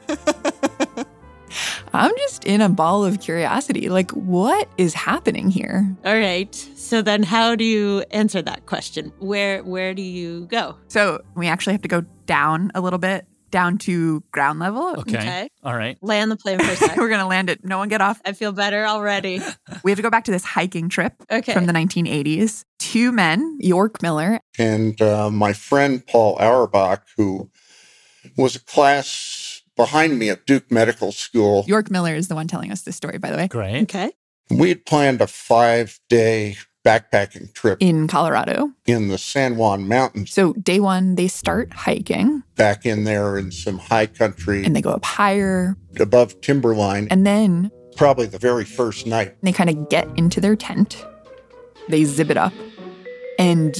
Speaker 4: I'm just in a ball of curiosity. Like, what is happening here?
Speaker 1: All right. So then how do you answer that question? Where do you go?
Speaker 4: So we actually have to go down a little bit, down to ground level.
Speaker 2: Okay. All right.
Speaker 1: Land the plane for a sec.
Speaker 4: We're going to land it. No one get off.
Speaker 1: I feel better already.
Speaker 4: We have to go back to this hiking trip
Speaker 1: Okay.
Speaker 4: from the 1980s. Two men, York Miller.
Speaker 13: And my friend Paul Auerbach, who was a class behind me at Duke Medical School.
Speaker 4: York Miller is the one telling us this story, by the way.
Speaker 2: Great.
Speaker 1: Okay.
Speaker 13: We had planned a 5-day backpacking trip
Speaker 4: In Colorado.
Speaker 13: in the San Juan Mountains.
Speaker 4: So day one, they start hiking.
Speaker 13: Back in there in some high country.
Speaker 4: And they go up higher.
Speaker 13: Above timberline.
Speaker 4: And then
Speaker 13: probably the very first night.
Speaker 4: they kind of get into their tent. They zip it up. And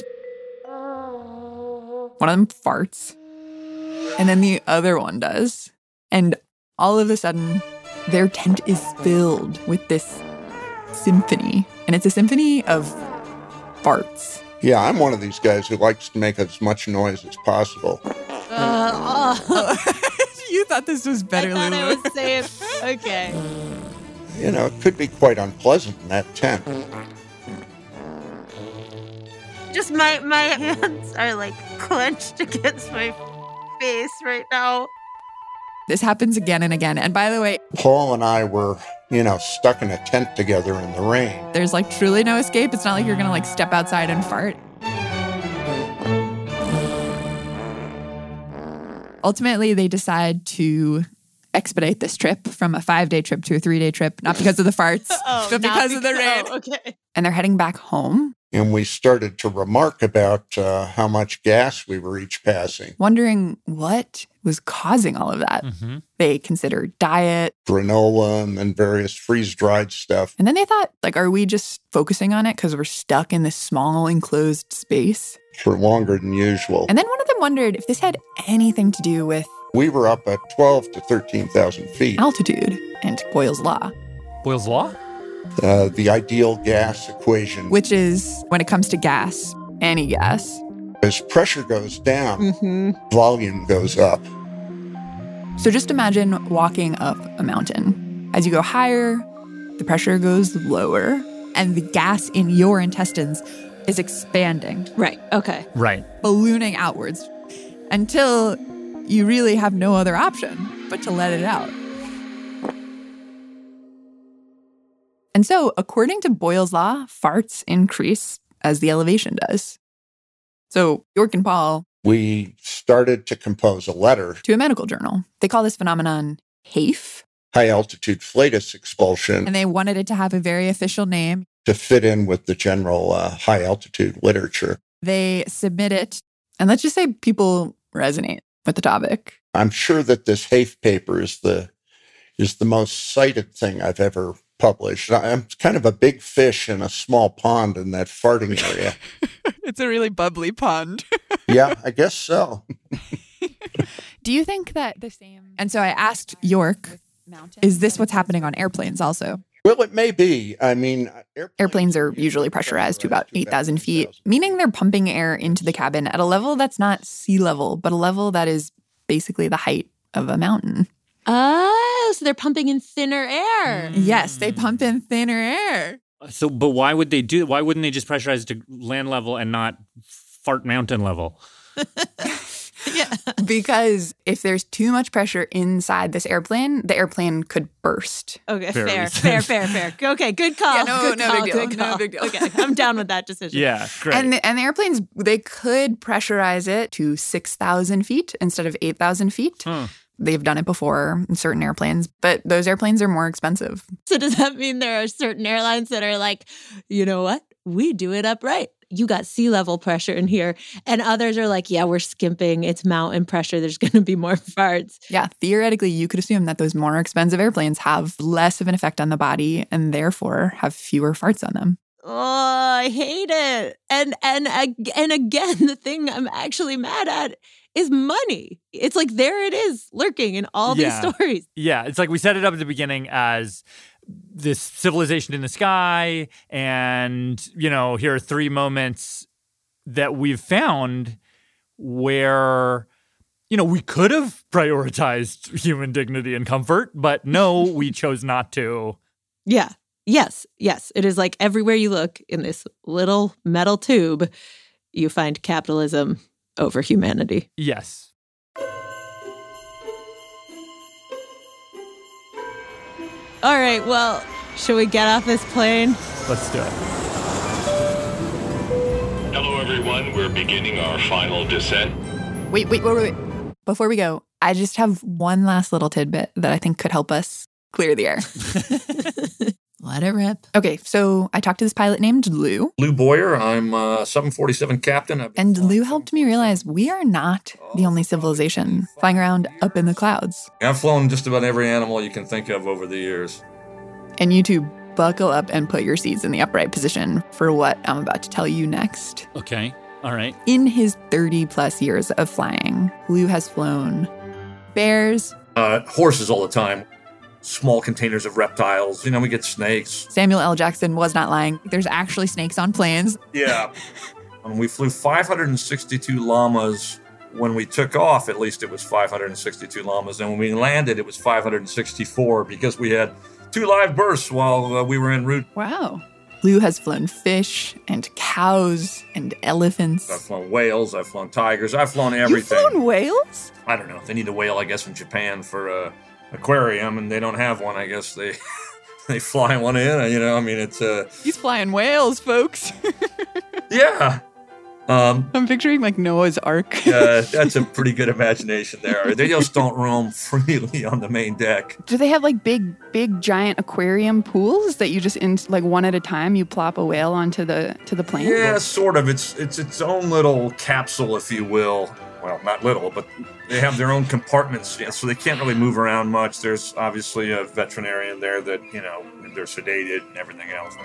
Speaker 4: one of them farts. And then the other one does. And all of a sudden, their tent is filled with this symphony. And it's a symphony of farts.
Speaker 13: Yeah, I'm one of these guys who likes to make as much noise as possible.
Speaker 4: You thought this was better,
Speaker 1: I thought
Speaker 4: Lulu.
Speaker 1: I was saying, okay.
Speaker 13: You know, it could be quite unpleasant in that tent.
Speaker 1: Just my hands are like clenched against my face right now.
Speaker 4: This happens again and again. And by the way,
Speaker 13: Paul and I were, stuck in a tent together in the rain.
Speaker 4: there's like truly no escape. It's not like you're going to like step outside and fart. Ultimately, they decide to expedite this trip from a 5-day trip to a 3-day trip, not because of the farts, but because of the rain.
Speaker 1: Oh, okay.
Speaker 4: And they're heading back home,
Speaker 13: And we started to remark about how much gas we were each passing.
Speaker 4: wondering what was causing all of that.
Speaker 2: Mm-hmm.
Speaker 4: They considered diet.
Speaker 13: Granola and then various freeze-dried stuff.
Speaker 4: And then they thought, like, are we just focusing on it because we're stuck in this small enclosed space?
Speaker 13: For longer than usual.
Speaker 4: And then one of them wondered if this had anything to do with
Speaker 13: We were up at 12 to 13,000 feet.
Speaker 4: altitude and Boyle's Law,
Speaker 2: Boyle's Law?
Speaker 13: The ideal gas equation.
Speaker 4: which is when it comes to gas, any gas.
Speaker 13: As pressure goes down,
Speaker 4: Mm-hmm.
Speaker 13: volume goes up.
Speaker 4: So just imagine walking up a mountain. As you go higher, the pressure goes lower, and the gas in your intestines is expanding.
Speaker 1: Right. Okay.
Speaker 2: Right.
Speaker 4: Ballooning outwards until you really have no other option but to let it out. And so, according to Boyle's Law, farts increase as the elevation does. So, York and Paul,
Speaker 13: We started to compose a letter,
Speaker 4: to a medical journal, they call this phenomenon HAEF,
Speaker 13: high altitude flatus expulsion,
Speaker 4: and they wanted it to have a very official name.
Speaker 13: to fit in with the general high altitude literature.
Speaker 4: They submit it, and let's just say people resonate with the topic.
Speaker 13: I'm sure that this HAEF paper is the most cited thing I've ever published. I'm kind of a big fish in a small pond in that farting area.
Speaker 4: It's a really bubbly pond.
Speaker 13: Yeah, I guess so.
Speaker 4: Do you think that the same? And so I asked York, is this what's happening on airplanes also?
Speaker 13: Well, it may be. I mean,
Speaker 4: Airplanes are usually pressurized to about 8,000 feet, meaning they're pumping air into the cabin at a level that's not sea level, but a level that is basically the height of a mountain.
Speaker 1: Oh, so they're pumping in thinner air.
Speaker 4: Yes, they pump in thinner air.
Speaker 2: So, but why would they do? Why wouldn't they just pressurize to land level and not fart mountain level?
Speaker 4: Because if there's too much pressure inside this airplane, the airplane could burst.
Speaker 1: Okay, fair. Okay, good call.
Speaker 4: No big deal.
Speaker 1: Okay, I'm down with that decision.
Speaker 2: Yeah, great.
Speaker 4: And the airplanes, they could pressurize it to 6,000 feet instead of 8,000 feet. They've done it before in certain airplanes, but those airplanes are more expensive.
Speaker 1: So does that mean there are certain airlines that are like, you know what? We do it upright. You got sea level pressure in here. And others are like, yeah, we're skimping. It's mountain pressure. There's going to be more farts.
Speaker 4: Yeah, theoretically, you could assume that those more expensive airplanes have less of an effect on the body and therefore have fewer farts on them.
Speaker 1: Oh, I hate it. And again, the thing I'm actually mad at is money. It's like there it is lurking in all these stories.
Speaker 2: Yeah, it's like we set it up at the beginning as this civilization in the sky, and, you know, here are 3 moments that we've found where, you know, we could have prioritized human dignity and comfort, but no, we chose not to.
Speaker 1: Yeah. Yes. It is like everywhere you look in this little metal tube, you find capitalism over humanity.
Speaker 2: Yes.
Speaker 1: All right, well, should we get off this plane?
Speaker 2: Let's do it.
Speaker 7: Hello, everyone. We're beginning our final descent.
Speaker 4: Wait. Before we go, I just have one last little tidbit that I think could help us clear the air.
Speaker 1: Let it rip.
Speaker 4: Okay, so I talked to this pilot named Lou.
Speaker 6: Lou Boyer. I'm 747 captain.
Speaker 4: And Lou helped me realize we are not the only civilization flying around up in the clouds.
Speaker 6: I've flown just about every animal you can think of over the years.
Speaker 4: And you two buckle up and put your seats in the upright position for what I'm about to tell you next.
Speaker 2: Okay, all right.
Speaker 4: In his 30-plus years of flying, Lou has flown bears.
Speaker 6: Horses all the time. Small containers of reptiles. You know, we get snakes.
Speaker 4: Samuel L. Jackson was not lying. There's actually snakes on planes.
Speaker 6: Yeah. And we flew 562 llamas. When we took off, at least it was 562 llamas. And when we landed, it was 564 because we had 2 live births while we were en route.
Speaker 4: Wow. Lou has flown fish and cows and elephants.
Speaker 6: I've flown whales. I've flown tigers. I've flown everything.
Speaker 4: You've flown whales?
Speaker 6: I don't know. They need a whale, I guess, in Japan for aquarium, and they don't have one. I guess they fly one in. You know, I mean, it's
Speaker 4: he's flying whales, folks.
Speaker 6: Yeah.
Speaker 4: I'm picturing like Noah's Ark.
Speaker 6: That's a pretty good imagination there. They just don't roam freely on the main deck.
Speaker 4: Do they have like big giant aquarium pools that you just like one at a time you plop a whale onto the plane?
Speaker 6: Yeah, sort of. It's its own little capsule, if you will. Well, not little, but they have their own compartments, so they can't really move around much. There's obviously a veterinarian there that, you know, they're sedated and everything else.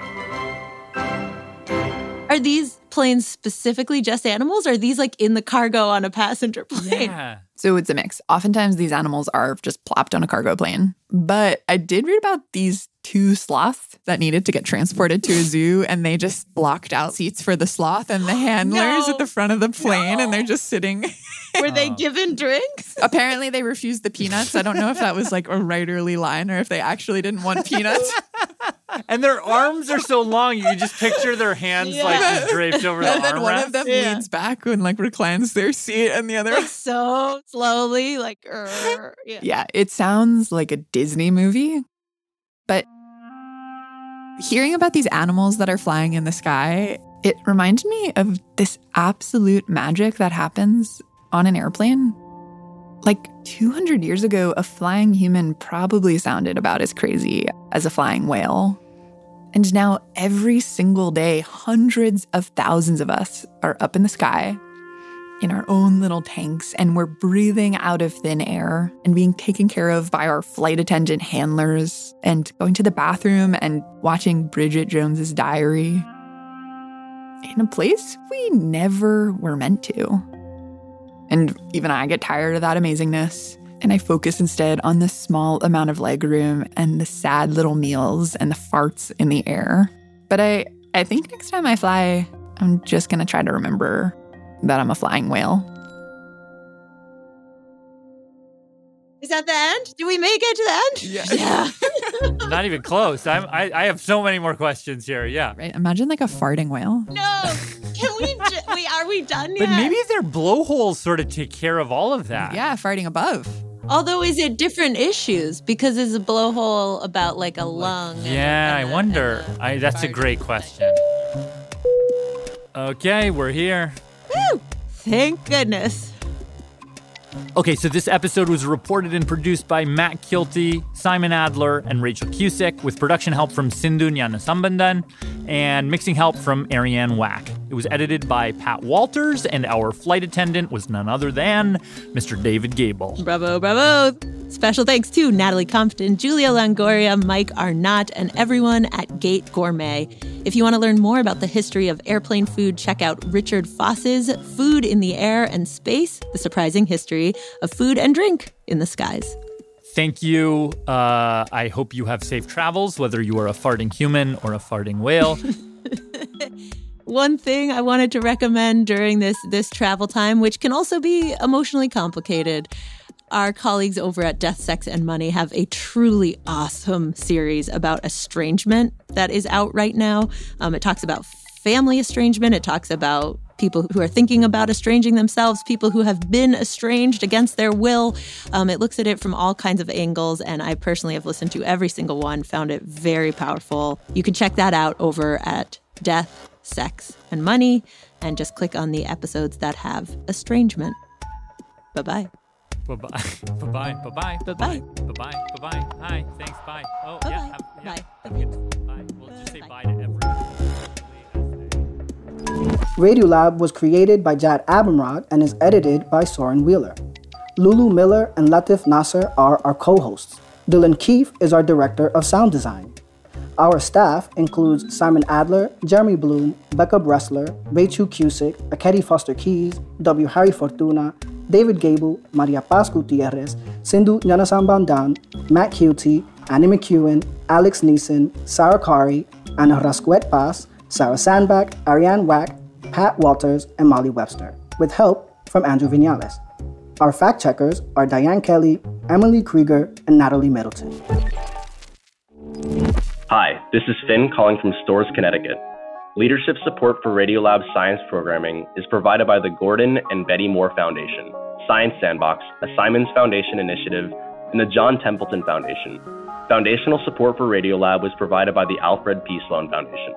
Speaker 1: Are these planes specifically just animals, or are these like in the cargo on a passenger plane?
Speaker 2: Yeah.
Speaker 4: So it's a mix. Oftentimes these animals are just plopped on a cargo plane. But I did read about these 2 sloths that needed to get transported to a zoo, and they just blocked out seats for the sloth and the handlers at the front of the plane, and they're just sitting.
Speaker 1: Were they given drinks?
Speaker 4: Apparently they refused the peanuts. I don't know if that was like a writerly line or if they actually didn't want peanuts.
Speaker 2: And their arms are so long, you just picture their hands like just draped over the armrest.
Speaker 4: And then one of them leans back and like reclines their seat, and the other
Speaker 1: like so slowly, like
Speaker 4: yeah, it sounds like a Disney movie. But hearing about these animals that are flying in the sky, it reminded me of this absolute magic that happens on an airplane. Like 200 years ago, a flying human probably sounded about as crazy as a flying whale. And now every single day, hundreds of thousands of us are up in the sky in our own little tanks, and we're breathing out of thin air and being taken care of by our flight attendant handlers and going to the bathroom and watching Bridget Jones's Diary in a place we never were meant to. And even I get tired of that amazingness, and I focus instead on the small amount of legroom and the sad little meals and the farts in the air. But I think next time I fly, I'm just going to try to remember that I'm a flying whale.
Speaker 1: Is that the end? Do we make it to the end? Yeah.
Speaker 2: Not even close. I have so many more questions here. Yeah.
Speaker 4: Right. Imagine like a farting whale.
Speaker 1: No. Can we, are we done yet?
Speaker 2: But maybe their blowholes sort of take care of all of that.
Speaker 4: Yeah, farting above.
Speaker 1: Although, is it different issues? Because is a blowhole about like a lung?
Speaker 2: Yeah, I wonder. That's a great question. Okay, we're here.
Speaker 1: Woo! Thank goodness.
Speaker 2: Okay, so this episode was reported and produced by Matt Kilty, Simon Adler, and Rachel Cusick, with production help from Sindhu Gnanasambandan and mixing help from Ariane Wack. It was edited by Pat Walters, and our flight attendant was none other than Mr. David Gable.
Speaker 1: Bravo, bravo. Special thanks to Natalie Compton, Julia Longoria, Mike Arnott, and everyone at Gate Gourmet. If you want to learn more about the history of airplane food, check out Richard Foss's Food in the Air and Space, The Surprising History of Food and Drink in the Skies.
Speaker 2: Thank you. I hope you have safe travels, whether you are a farting human or a farting whale.
Speaker 1: One thing I wanted to recommend during this travel time, which can also be emotionally complicated, our colleagues over at Death, Sex, and Money have a truly awesome series about estrangement that is out right now. It talks about family estrangement. It talks about people who are thinking about estranging themselves, people who have been estranged against their will. It looks at it from all kinds of angles, and I personally have listened to every single one, found it very powerful. You can check that out over at Death, Sex, and Money, and just click on the episodes that have estrangement. Bye-bye.
Speaker 2: Bye-bye. Bye-bye. Bye-bye.
Speaker 1: Bye-bye.
Speaker 2: Bye-bye. Bye-bye. Hi. Thanks. Bye. Oh,
Speaker 1: bye-bye.
Speaker 2: yeah.
Speaker 1: Bye.
Speaker 2: Bye. We'll just say bye to everyone.
Speaker 8: Radiolab was created by Jad Abumrad and is edited by Soren Wheeler. Lulu Miller and Latif Nasser are our co-hosts. Dylan Keefe is our director of sound design. Our staff includes Simon Adler, Jeremy Bloom, Becca Bressler, Rachel Cusick, Akedi Foster Keys, W. Harry Fortuna, David Gable, Maria Paz Gutierrez, Sindhu Gnanasambandan, Matt Kilty, Annie McEwen, Alex Neeson, Sarah Kari, Ana Rasquet Paz, Sarah Sandback, Ariane Wack, Pat Walters, and Molly Webster, with help from Andrew Vinales. Our fact checkers are Diane Kelly, Emily Krieger, and Natalie Middleton.
Speaker 9: Hi, this is Finn calling from Storrs, Connecticut. Leadership support for Radiolab's science programming is provided by the Gordon and Betty Moore Foundation, Science Sandbox, a Simons Foundation initiative, and the John Templeton Foundation. Foundational support for Radiolab was provided by the Alfred P. Sloan Foundation.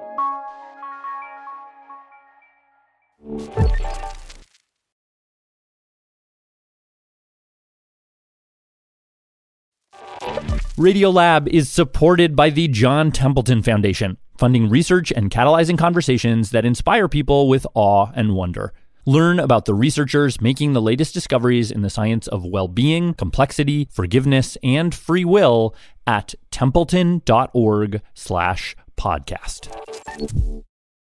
Speaker 2: Radiolab is supported by the John Templeton Foundation, funding research and catalyzing conversations that inspire people with awe and wonder. Learn about the researchers making the latest discoveries in the science of well-being, complexity, forgiveness, and free will at templeton.org/podcast.